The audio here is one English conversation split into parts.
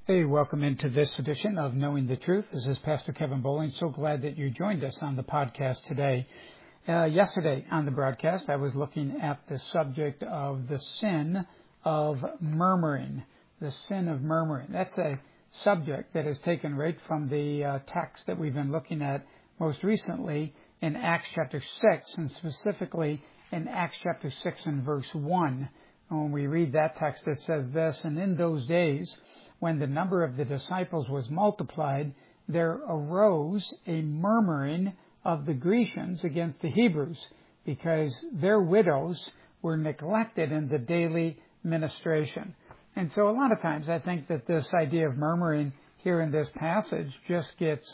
Hey, welcome into this edition of Knowing the Truth. This is Pastor Kevin Bowling. So glad that you joined us on the podcast today. Yesterday on the broadcast, I was looking at the subject of the sin of murmuring. The sin of murmuring. That's a subject that is taken right from the text that we've been looking at most recently in Acts chapter 6, and specifically in Acts chapter 6 and verse 1. And when we read that text, it says this, "And in those days, when the number of the disciples was multiplied, there arose a murmuring of the Grecians against the Hebrews, because their widows were neglected in the daily ministration." And so a lot of times I think that this idea of murmuring here in this passage just gets,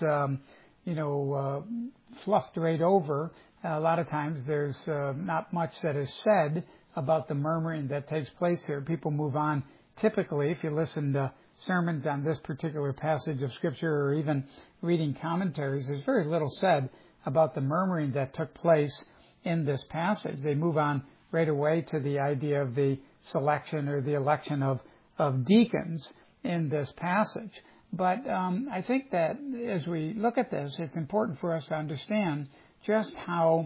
fluffed right over. A lot of times there's not much that is said about the murmuring that takes place here. People move on. Typically, if you listen to sermons on this particular passage of Scripture or even reading commentaries, there's very little said about the murmuring that took place in this passage. They move on right away to the idea of the selection or the election of deacons in this passage. But I think that as we look at this, it's important for us to understand just how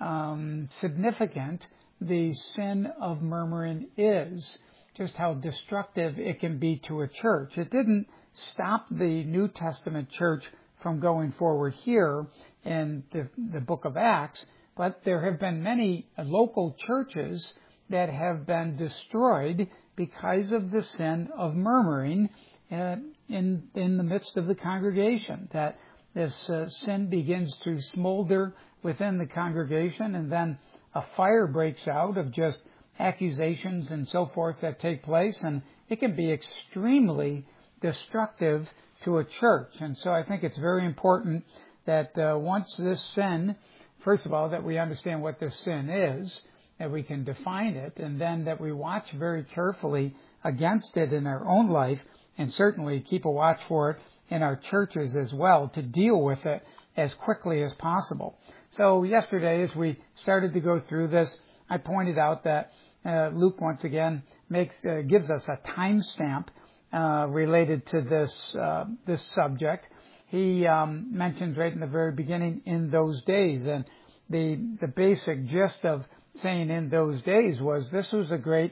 significant the sin of murmuring is, just how destructive it can be to a church. It didn't stop the New Testament church from going forward here in the book of Acts, but there have been many local churches that have been destroyed because of the sin of murmuring in the midst of the congregation. That this sin begins to smolder within the congregation, and then a fire breaks out of just accusations and so forth that take place, and it can be extremely destructive to a church. And so I think it's very important that once this sin, first of all, that we understand what this sin is, that we can define it, and then that we watch very carefully against it in our own life, and certainly keep a watch for it in our churches as well, to deal with it as quickly as possible. So yesterday, as we started to go through this, I pointed out that Luke once again gives us a timestamp related to this subject. He mentions right in the very beginning, "in those days," and the basic gist of saying "in those days" was this was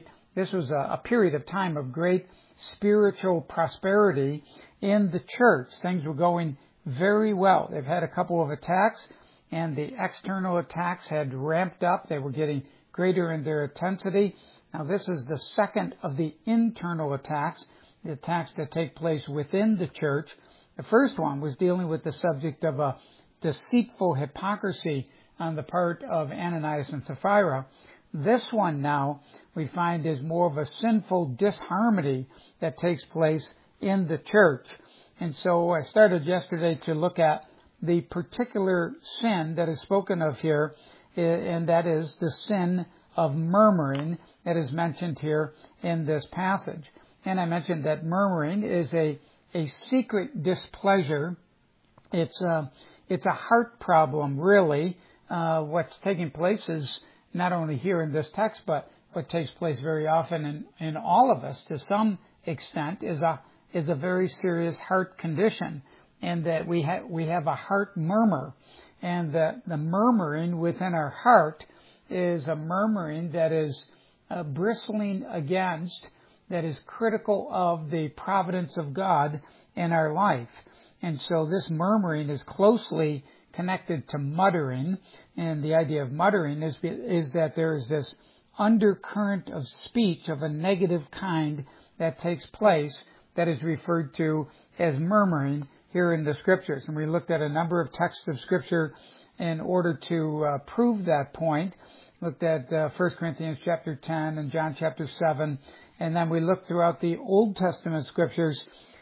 a period of time of great spiritual prosperity in the church. Things were going very well. They've had a couple of attacks, and the external attacks had ramped up. They were getting greater in their intensity. Now, this is the second of the internal attacks, the attacks that take place within the church. The first one was dealing with the subject of a deceitful hypocrisy on the part of Ananias and Sapphira. This one now we find is more of a sinful disharmony that takes place in the church. And so I started yesterday to look at the particular sin that is spoken of here, and that is the sin of murmuring that is mentioned here in this passage. And I mentioned that murmuring is a secret displeasure. It's a heart problem, really. What's taking place is not only here in this text, but what takes place very often in all of us to some extent is a very serious heart condition, and that we have a heart murmur, and the murmuring within our heart is a murmuring that is bristling against, that is critical of the providence of God in our life. And so this murmuring is closely connected to muttering, and the idea of muttering is that there is this undercurrent of speech of a negative kind that takes place that is referred to as murmuring here in the Scriptures. And we looked at a number of texts of Scripture in order to prove that point. Looked at 1 Corinthians chapter 10 and John chapter 7. And then we looked throughout the Old Testament Scriptures,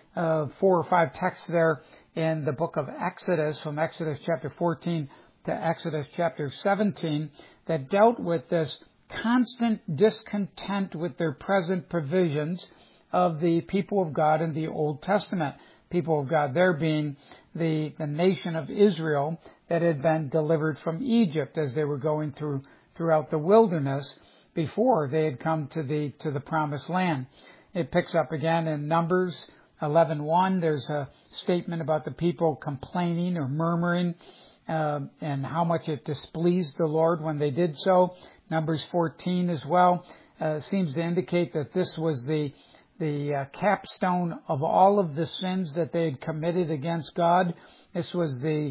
4 or 5 texts there in the book of Exodus, from Exodus chapter 14 to Exodus chapter 17, that dealt with this constant discontent with their present provisions of the people of God in the Old Testament. People of God there being the nation of Israel that had been delivered from Egypt as they were going throughout the wilderness before they had come to the promised land. It picks up again in Numbers 11:1, there's a statement about the people complaining or murmuring, and how much it displeased the Lord when they did so. Numbers 14 as well seems to indicate that this was the capstone of all of the sins that they had committed against God. This was the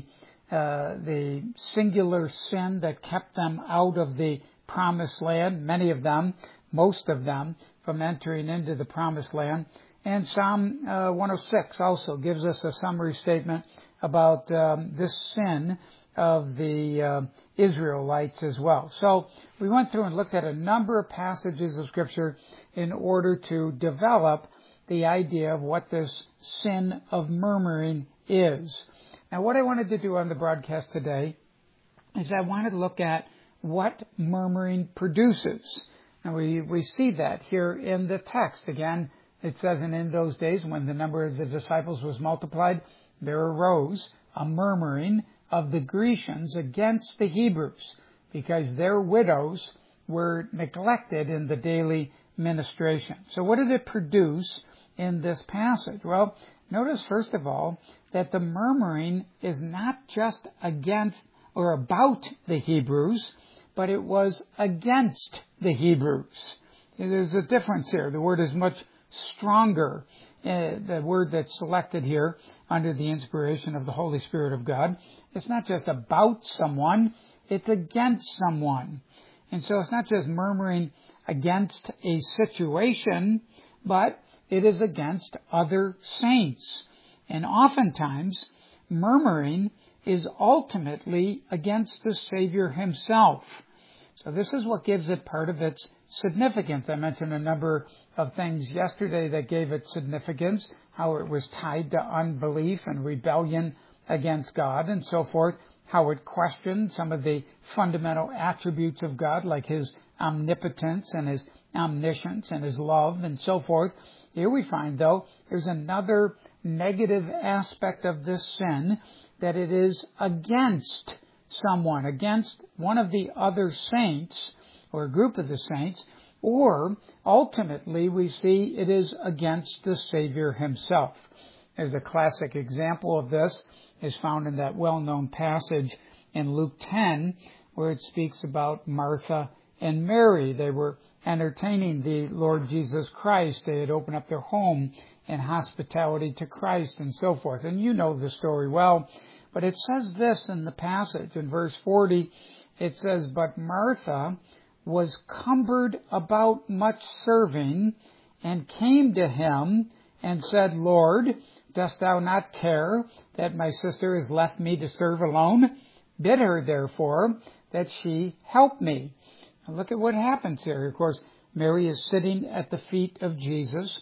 singular sin that kept them out of the promised land, many of them, most of them, from entering into the promised land. And Psalm 106 also gives us a summary statement about this sin of the Israelites as well. So we went through and looked at a number of passages of Scripture in order to develop the idea of what this sin of murmuring is. Now, what I wanted to do on the broadcast today is I wanted to look at what murmuring produces. And we see that here in the text. Again, it says, and in those days when the number of the disciples was multiplied, there arose a murmuring of the Grecians against the Hebrews, because their widows were neglected in the daily ministration. So what did it produce in this passage? Well, notice first of all that the murmuring is not just against or about the Hebrews, but it was against the Hebrews. There's a difference here. The word is much stronger. The word that's selected here under the inspiration of the Holy Spirit of God. It's not just about someone, it's against someone. And so it's not just murmuring against a situation, but it is against other saints. And oftentimes, murmuring is ultimately against the Savior himself. So this is what gives it part of its significance. I mentioned a number of things yesterday that gave it significance, how it was tied to unbelief and rebellion against God and so forth, how it questioned some of the fundamental attributes of God, like his omnipotence and his omniscience and his love and so forth. Here we find, though, there's another negative aspect of this sin, that it is against someone, against one of the other saints, or a group of the saints, or ultimately we see it is against the Savior himself. As a classic example of this is found in that well-known passage in Luke 10, where it speaks about Martha and Mary. They were entertaining the Lord Jesus Christ. They had opened up their home in hospitality to Christ and so forth. And you know the story well. But it says this in the passage. In verse 40, it says, "But Martha was cumbered about much serving, and came to him and said, Lord, dost thou not care that my sister has left me to serve alone? Bid her, therefore, that she help me." Now look at what happens here. Of course, Mary is sitting at the feet of Jesus,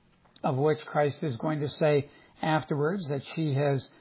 of which Christ is going to say afterwards that she has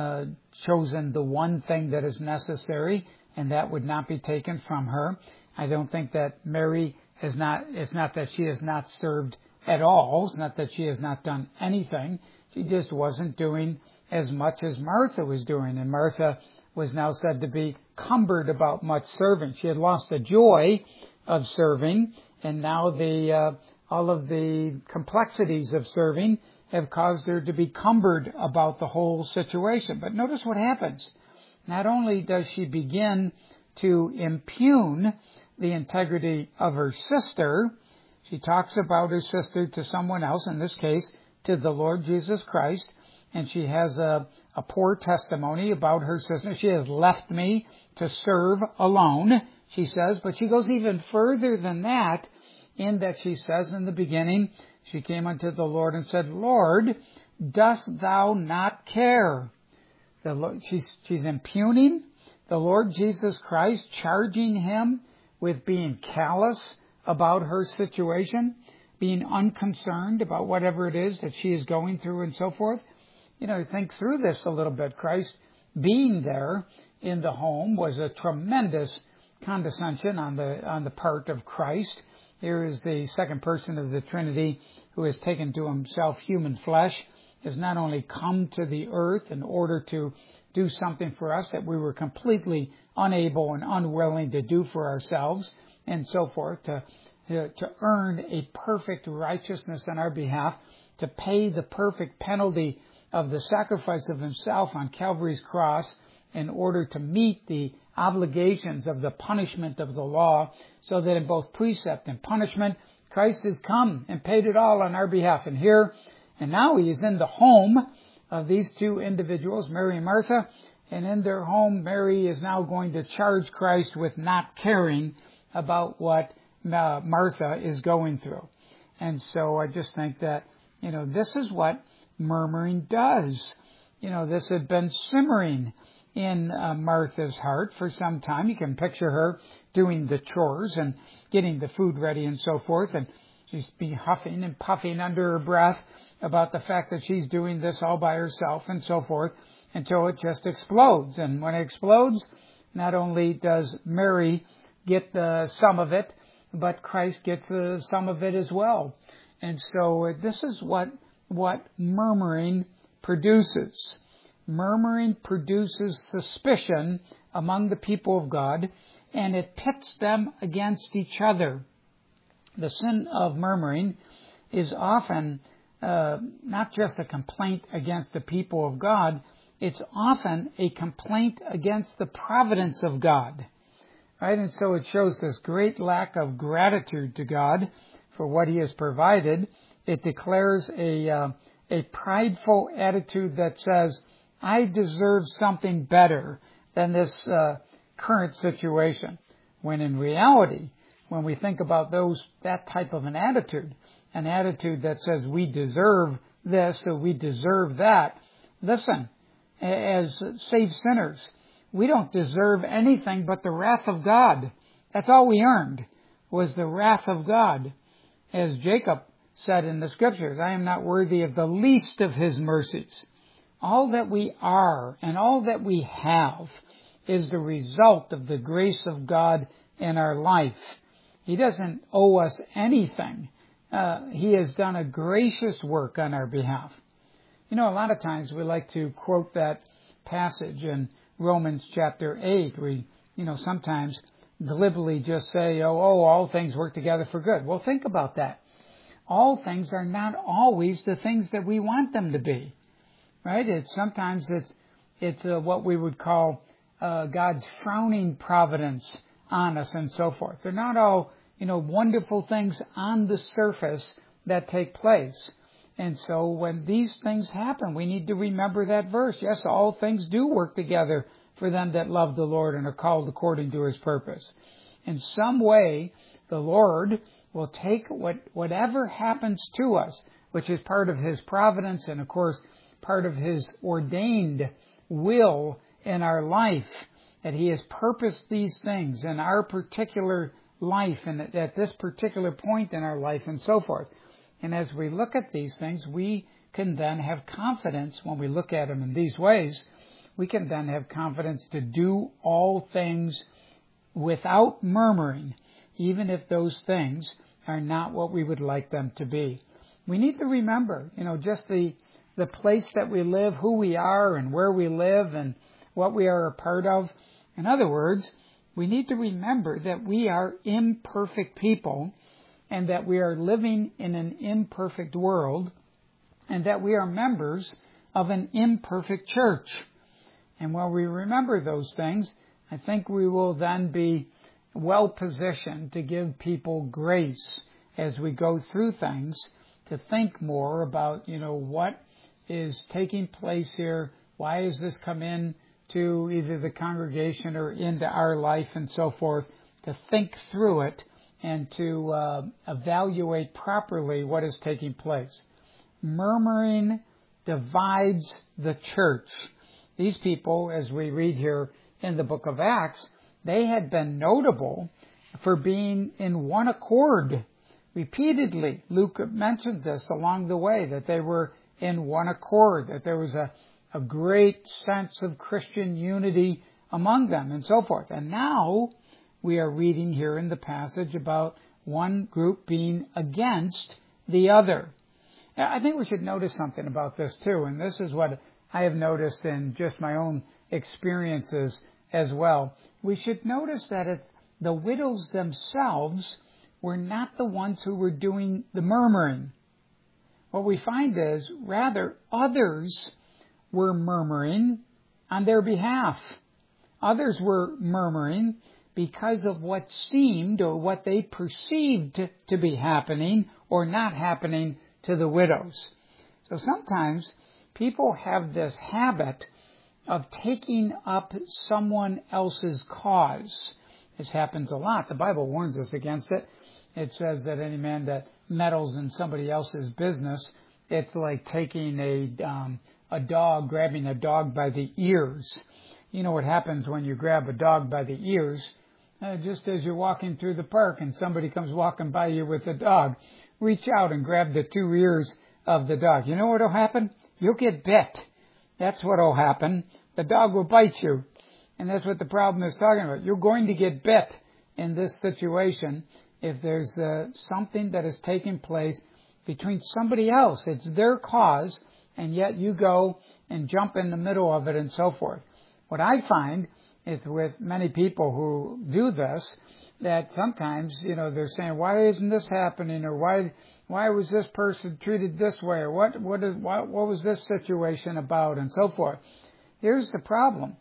chosen the one thing that is necessary, and that would not be taken from her. I don't think that Mary it's not that she has not served at all. It's not that she has not done anything. She just wasn't doing as much as Martha was doing. And Martha was now said to be cumbered about much serving. She had lost the joy of serving, and now all of the complexities of serving have caused her to be cumbered about the whole situation. But notice what happens. Not only does she begin to impugn the integrity of her sister, she talks about her sister to someone else, in this case, to the Lord Jesus Christ, and she has a poor testimony about her sister. She has left me to serve alone, she says, but she goes even further than that, in that she says in the beginning, she came unto the Lord and said, Lord, dost thou not care? She's impugning the Lord Jesus Christ, charging him with being callous about her situation, being unconcerned about whatever it is that she is going through and so forth. You know, think through this a little bit. Christ being there in the home was a tremendous condescension on the part of Christ. Here is the second person of the Trinity who has taken to himself human flesh, has not only come to the earth in order to do something for us that we were completely unable and unwilling to do for ourselves and so forth, to earn a perfect righteousness on our behalf, to pay the perfect penalty of the sacrifice of himself on Calvary's cross in order to meet the obligations of the punishment of the law, so that in both precept and punishment, Christ has come and paid it all on our behalf. And now he is in the home of these two individuals, Mary and Martha, and in their home, Mary is now going to charge Christ with not caring about what Martha is going through. And so I just think that, this is what murmuring does. This had been simmering in Martha's heart for some time. You can picture her doing the chores and getting the food ready and so forth, and she's be huffing and puffing under her breath about the fact that she's doing this all by herself and so forth, until it just explodes. And when it explodes, not only does Mary get some of it, but Christ gets some of it as well. And so this is what murmuring produces. Murmuring produces suspicion among the people of God, and it pits them against each other. The sin of murmuring is often not just a complaint against the people of God, it's often a complaint against the providence of God. Right? And so it shows this great lack of gratitude to God for what he has provided. It declares a prideful attitude that says, I deserve something better than this current situation. When in reality, when we think about that type of an attitude that says we deserve this or we deserve that, listen, as saved sinners, we don't deserve anything but the wrath of God. That's all we earned, was the wrath of God. As Jacob said in the Scriptures, I am not worthy of the least of his mercies. All that we are and all that we have is the result of the grace of God in our life. He doesn't owe us anything. He has done a gracious work on our behalf. A lot of times we like to quote that passage in Romans chapter 8. We, sometimes glibly just say, all things work together for good. Well, think about that. All things are not always the things that we want them to be. Right? Sometimes it's what we would call God's frowning providence on us and so forth. They're not all, wonderful things on the surface that take place. And so when these things happen, we need to remember that verse. Yes, all things do work together for them that love the Lord and are called according to his purpose. In some way, the Lord will take whatever happens to us, which is part of his providence and, of course, part of his ordained will in our life, that he has purposed these things in our particular life and at this particular point in our life and so forth. And as we look at these things, we can then have confidence when we look at them in these ways. We can then have confidence to do all things without murmuring, even if those things are not what we would like them to be. We need to remember, just the place that we live, who we are and where we live and what we are a part of. In other words, we need to remember that we are imperfect people and that we are living in an imperfect world and that we are members of an imperfect church. And when we remember those things, I think we will then be well positioned to give people grace as we go through things, to think more about, what is taking place here. Why has this come in to either the congregation or into our life and so forth, to think through it and to evaluate properly what is taking place. Murmuring divides the church. These people, as we read here in the book of Acts, they had been notable for being in one accord. Repeatedly, Luke mentions this along the way, that they were in one accord, that there was a great sense of Christian unity among them and so forth. And now we are reading here in the passage about one group being against the other. I think we should notice something about this too, and this is what I have noticed in just my own experiences as well. We should notice that the widows themselves were not the ones who were doing the murmuring. what we find is rather others were murmuring on their behalf. Others were murmuring because of what seemed or what they perceived to be happening or not happening to the widows. So sometimes people have this habit of taking up someone else's cause. This happens a lot. The Bible warns us against it. It says that any man that meddles in somebody else's business, it's like taking grabbing a dog by the ears. You know what happens when you grab a dog by the ears? Just as you're walking through the park and somebody comes walking by you with a dog, reach out and grab the two ears of the dog. You know what will happen? You'll get bit. That's what will happen. The dog will bite you. And that's what the problem is talking about. You're going to get bit in this situation if there's something that is taking place between somebody else. It's their cause, and yet you go and jump in the middle of it and so forth. What I find is with many people who do this, that sometimes, they're saying, why isn't this happening? Or why was this person treated this way? Or what was this situation about? And so forth. Here's the problem.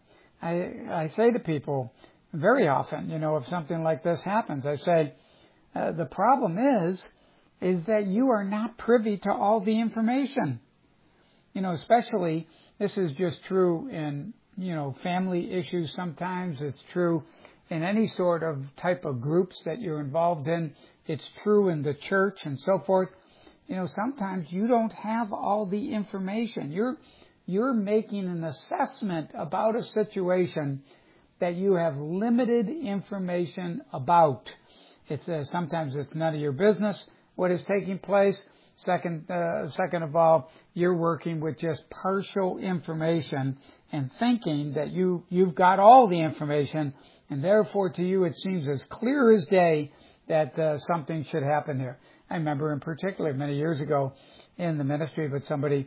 I say to people very often, if something like this happens, I say, the problem is that you are not privy to all the information. Especially, this is just true in, family issues sometimes. It's true in any sort of type of groups that you're involved in. It's true in the church and so forth. Sometimes you don't have all the information. You're making an assessment about a situation that you have limited information about. Sometimes it's none of your business what is taking place. Second of all, you're working with just partial information and thinking that you've got all the information, and therefore to you it seems as clear as day that something should happen here. I remember in particular many years ago in the ministry, but somebody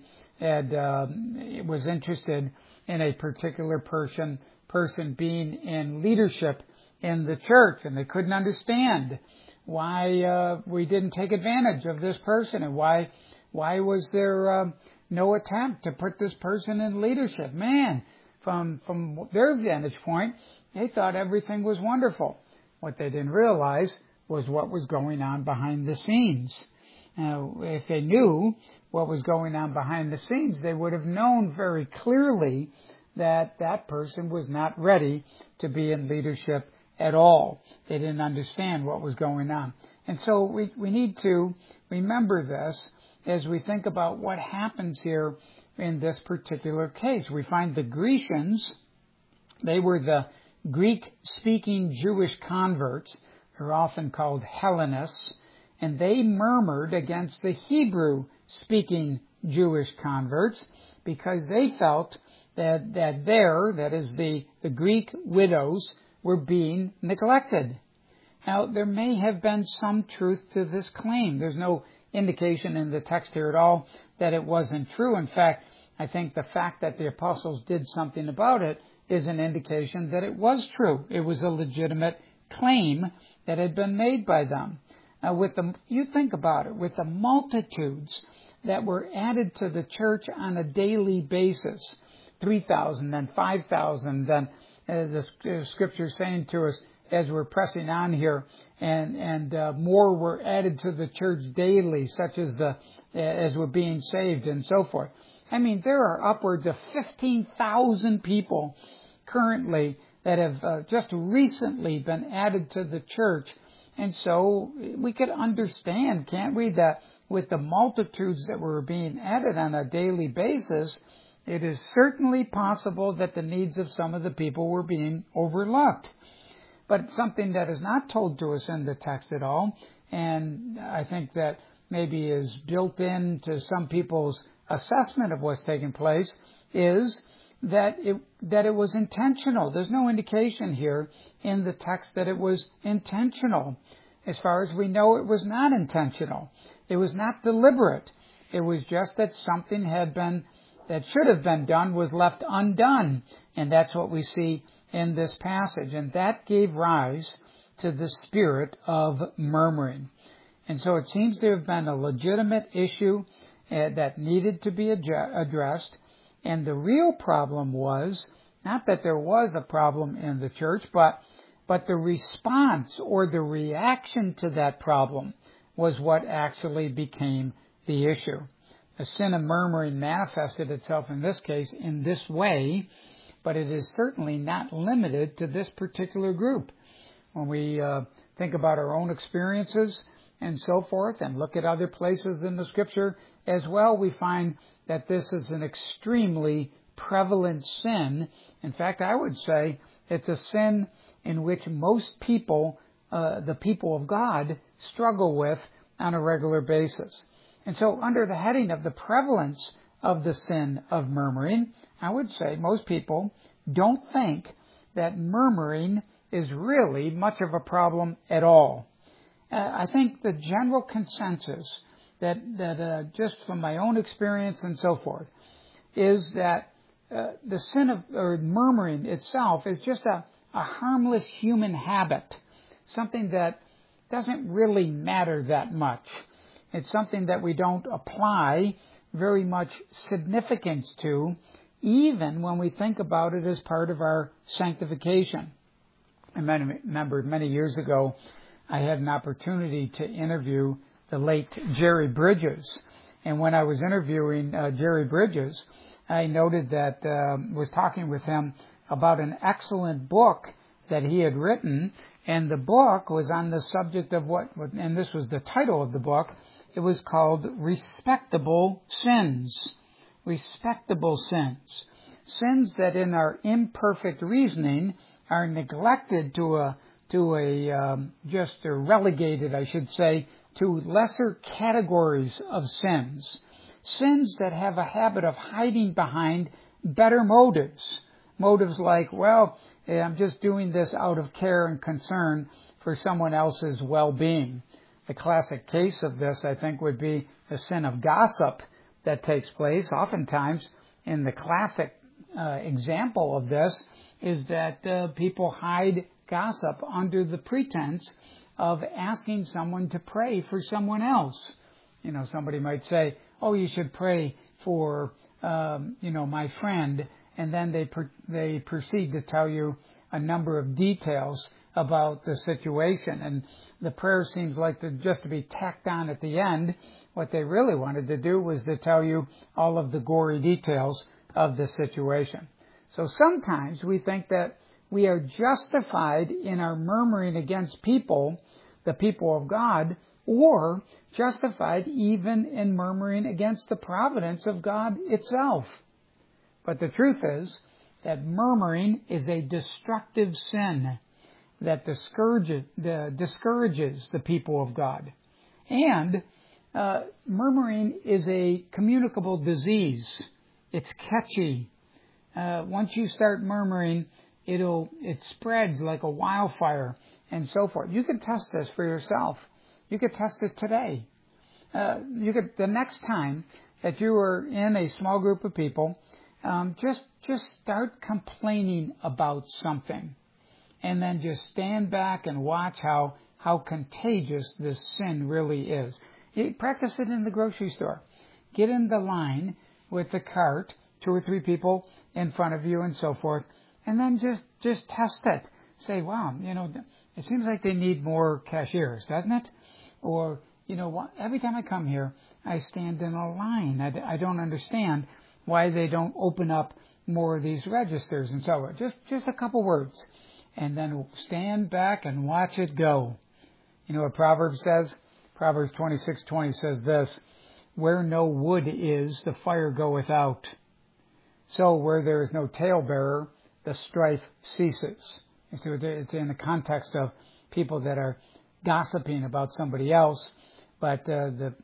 was interested in a particular person being in leadership in the church, and they couldn't understand why we didn't take advantage of this person, and why was there no attempt to put this person in leadership. Man, from their vantage point, they thought everything was wonderful. What they didn't realize was what was going on behind the scenes. Now, if they knew what was going on behind the scenes, they would have known very clearly that that person was not ready to be in leadership at all. They didn't understand what was going on. And so we need to remember this as we think about what happens here in this particular case. We find the Grecians, they were the Greek-speaking Jewish converts, who are often called Hellenists, and they murmured against the Hebrew-speaking Jewish converts because they felt that the Greek widows were being neglected. Now, there may have been some truth to this claim. There's no indication in the text here at all that it wasn't true. In fact, I think the fact that the apostles did something about it is an indication that it was true. It was a legitimate claim that had been made by them. Now, you think about it, with the multitudes that were added to the church on a daily basis, 3,000, then 5,000, then as the scripture is saying to us as we're pressing on here, and more were added to the church daily, such as were being saved and so forth. I mean, there are upwards of 15,000 people currently that have just recently been added to the church. And so we could understand, can't we, that with the multitudes that were being added on a daily basis, it is certainly possible that the needs of some of the people were being overlooked. But something that is not told to us in the text at all, and I think that maybe is built into some people's assessment of what's taking place, is that it was intentional. There's no indication here in the text that it was intentional. As far as we know, it was not intentional. It was not deliberate. It was just that something that should have been done was left undone. And that's what we see in this passage. And that gave rise to the spirit of murmuring. And so it seems to have been a legitimate issue. that needed to be addressed. And the real problem was not that there was a problem in the church, but the response or the reaction to that problem was what actually became the issue. The sin of murmuring manifested itself in this case in this way, but it is certainly not limited to this particular group. When we think about our own experiences and so forth and look at other places in the Scripture as well, we find that this is an extremely prevalent sin. In fact, I would say it's a sin in which most people, the people of God, struggle with on a regular basis. And so under the heading of the prevalence of the sin of murmuring, I would say most people don't think that murmuring is really much of a problem at all. I think the general consensus that just from my own experience and so forth is that the sin of murmuring itself is just a harmless human habit, something that doesn't really matter that much. It's something that we don't apply very much significance to, even when we think about it as part of our sanctification. I remember many years ago, I had an opportunity to interview the late Jerry Bridges. And when I was interviewing Jerry Bridges, I noted that, was talking with him about an excellent book that he had written. And the book was on the subject of and this was the title of the book. It was called Respectable Sins. Respectable sins. Sins that in our imperfect reasoning are neglected just relegated, I should say, to lesser categories of sins. Sins that have a habit of hiding behind better motives. Motives like, well, I'm just doing this out of care and concern for someone else's well-being. The classic case of this, I think, would be the sin of gossip that takes place. Oftentimes, in the classic example of this, is that people hide gossip under the pretense of asking someone to pray for someone else. You know, somebody might say, oh, you should pray for, my friend, and then they proceed to tell you a number of details about the situation, and the prayer seems like just to be tacked on at the end. What they really wanted to do was to tell you all of the gory details of the situation. So sometimes we think that we are justified in our murmuring against people, the people of God, or justified even in murmuring against the providence of God itself. But the truth is that murmuring is a destructive sin that discourages the people of God. And murmuring is a communicable disease. It's catchy. Once you start murmuring, it spreads like a wildfire and so forth. You can test this for yourself. You could test it today. The next time that you are in a small group of people, just start complaining about something, and then just stand back and watch how contagious this sin really is. You practice it in the grocery store. Get in the line with the cart, 2 or 3 people in front of you and so forth, and then just test it. Say, wow, it seems like they need more cashiers, doesn't it? Or, every time I come here, I stand in a line. I don't understand why they don't open up more of these registers and so on. Just a couple words. And then stand back and watch it go. You know what Proverbs says? Proverbs 26:20 says this, where no wood is, the fire goeth out. So where there is no talebearer, the strife ceases. You see, it's in the context of people that are gossiping about somebody else, but the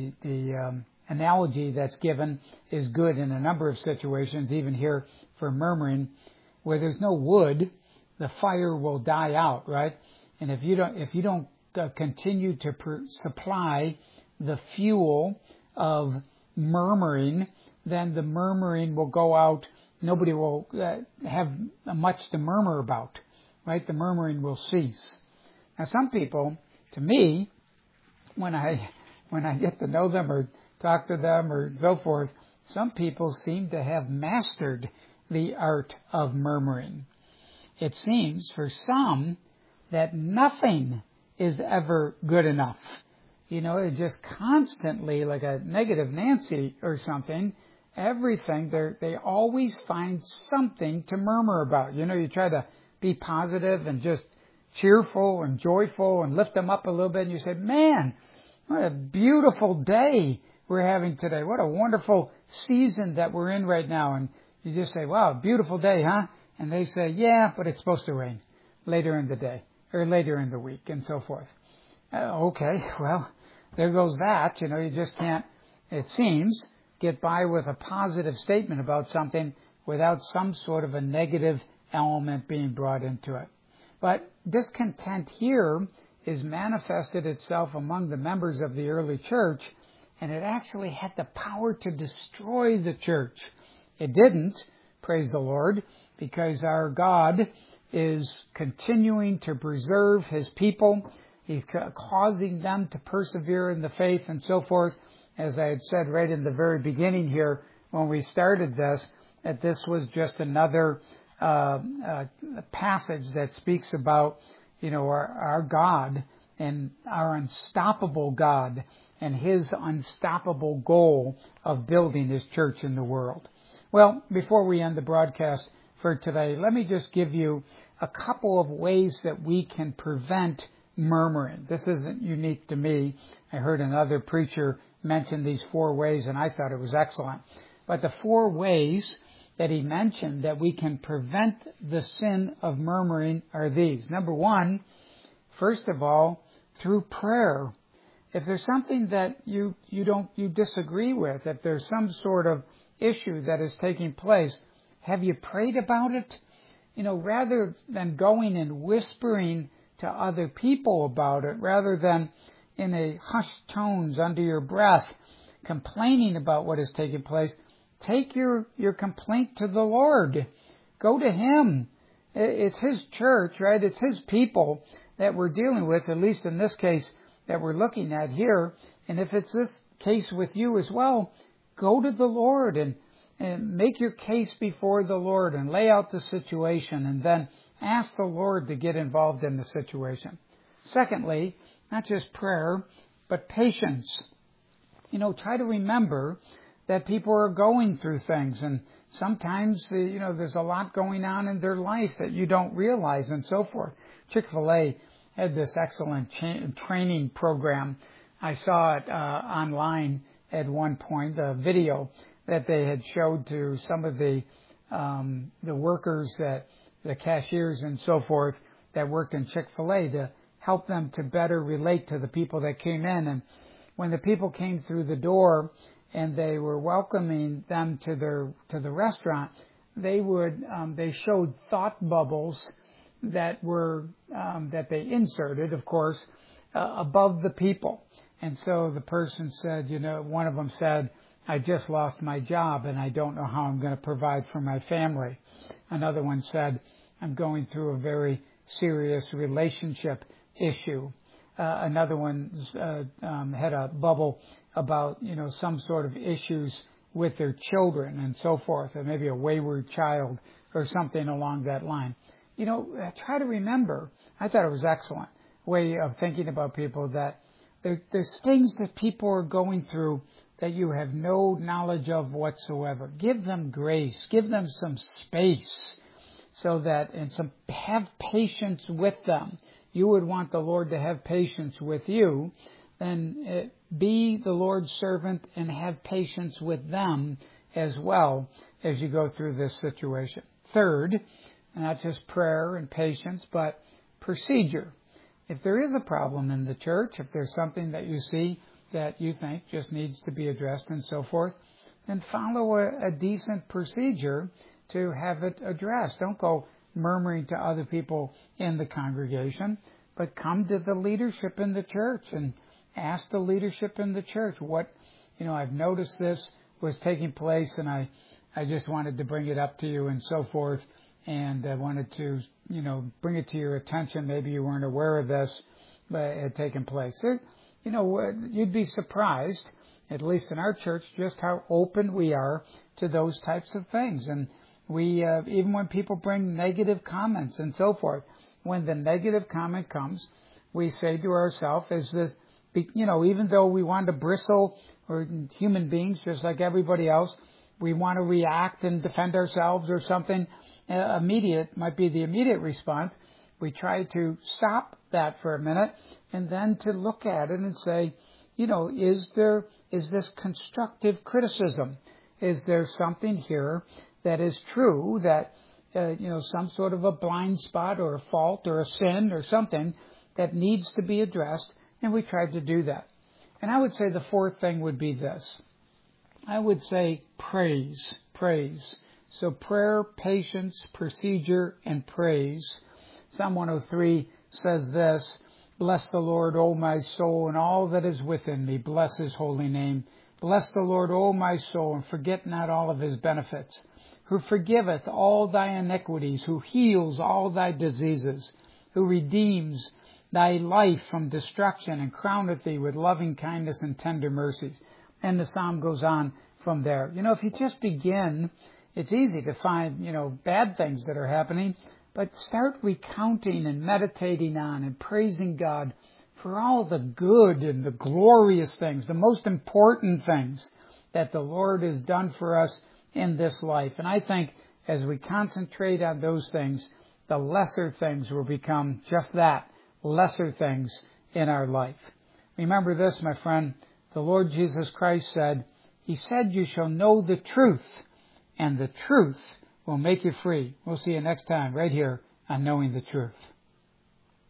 analogy that's given is good in a number of situations, even here for murmuring. Where there's no wood, the fire will die out, right? And if you don't continue to supply the fuel of murmuring, then the murmuring will go out. Nobody will have much to murmur about, right? The murmuring will cease. Now, some people, to me, when I get to know them or talk to them or so forth. Some people seem to have mastered the art of murmuring. It seems for some that nothing is ever good enough. It's just constantly like a negative Nancy or something. Everything, they always find something to murmur about. You try to be positive and just cheerful and joyful and lift them up a little bit, and you say, man, what a beautiful day we're having today. What a wonderful season that we're in right now. And you just say, wow, beautiful day, huh? And they say, yeah, but it's supposed to rain later in the day or later in the week and so forth. Okay, well, there goes that. You just can't, it seems, get by with a positive statement about something without some sort of a negative element being brought into it. But discontent here is manifested itself among the members of the early church, and it actually had the power to destroy the church. It didn't, praise the Lord, because our God is continuing to preserve His people. He's causing them to persevere in the faith and so forth. As I had said right in the very beginning here when we started this, that this was just another passage that speaks about, our God and our unstoppable God and His unstoppable goal of building His church in the world. Well, before we end the broadcast for today, let me just give you a couple of ways that we can prevent murmuring. This isn't unique to me. I heard another preacher mention these 4 ways, and I thought it was excellent. But the 4 ways that he mentioned that we can prevent the sin of murmuring are these. Number 1, first of all, through prayer. If there's something that you disagree with, if there's some sort of issue that is taking place, have you prayed about it? Rather than going and whispering to other people about it, rather than in a hushed tones under your breath complaining about what is taking place, take your complaint to the Lord. Go to Him. It's His church, right? It's His people that we're dealing with, at least in this case that we're looking at here. And if it's this case with you as well, go to the Lord and make your case before the Lord and lay out the situation and then ask the Lord to get involved in the situation. Secondly, not just prayer, but patience. Try to remember that people are going through things, and sometimes, there's a lot going on in their life that you don't realize and so forth. Chick-fil-A had this excellent training program. I saw it online at one point, a video that they had showed to some of the workers, the cashiers and so forth that worked in Chick-fil-A to help them to better relate to the people that came in. And when the people came through the door and they were welcoming them to the restaurant, they showed thought bubbles that were that they inserted, of course, above the people. And so the person said, one of them said, I just lost my job and I don't know how I'm going to provide for my family. Another one said, I'm going through a very serious relationship issue. Another one had a bubble about, some sort of issues with their children and so forth, or maybe a wayward child or something along that line. Try to remember, I thought it was an excellent way of thinking about people, that there's things that people are going through that you have no knowledge of whatsoever. Give them grace. Give them some space so that, and have patience with them. You would want the Lord to have patience with you. Then be the Lord's servant and have patience with them as well as you go through this situation. Third, not just prayer and patience, but procedure. If there is a problem in the church, if there's something that you see that you think just needs to be addressed and so forth, then follow a decent procedure to have it addressed. Don't go murmuring to other people in the congregation, but come to the leadership in the church and ask the leadership in the church what, I've noticed this was taking place and I just wanted to bring it up to you and so forth. And I wanted to, bring it to your attention. Maybe you weren't aware of this, but it had taken place. You'd be surprised at least in our church, just how open we are to those types of things. And we, even when people bring negative comments and so forth, when the negative comment comes, we say to ourselves, is this, even though we want to bristle, or human beings just like everybody else, we want to react and defend ourselves or something immediate, might be the immediate response. We try to stop that for a minute and then to look at it and say, is this constructive criticism? Is there something here that is true, that, some sort of a blind spot or a fault or a sin or something that needs to be addressed? And we tried to do that. And I would say the fourth thing would be this. I would say praise. So prayer, patience, procedure, and praise. Psalm 103 says this, bless the Lord, O my soul, and all that is within me. Bless his holy name. Bless the Lord, O my soul, and forget not all of his benefits, who forgiveth all thy iniquities, who heals all thy diseases, who redeems thy life from destruction and crowneth thee with loving kindness and tender mercies. And the psalm goes on from there. If you just begin, it's easy to find, bad things that are happening, but start recounting and meditating on and praising God for all the good and the glorious things, the most important things that the Lord has done for us in this life. And I think as we concentrate on those things, the lesser things will become just that, lesser things in our life. Remember this, my friend, the Lord Jesus Christ said, He said, you shall know the truth, and the truth will make you free. We'll see you next time right here on Knowing the Truth.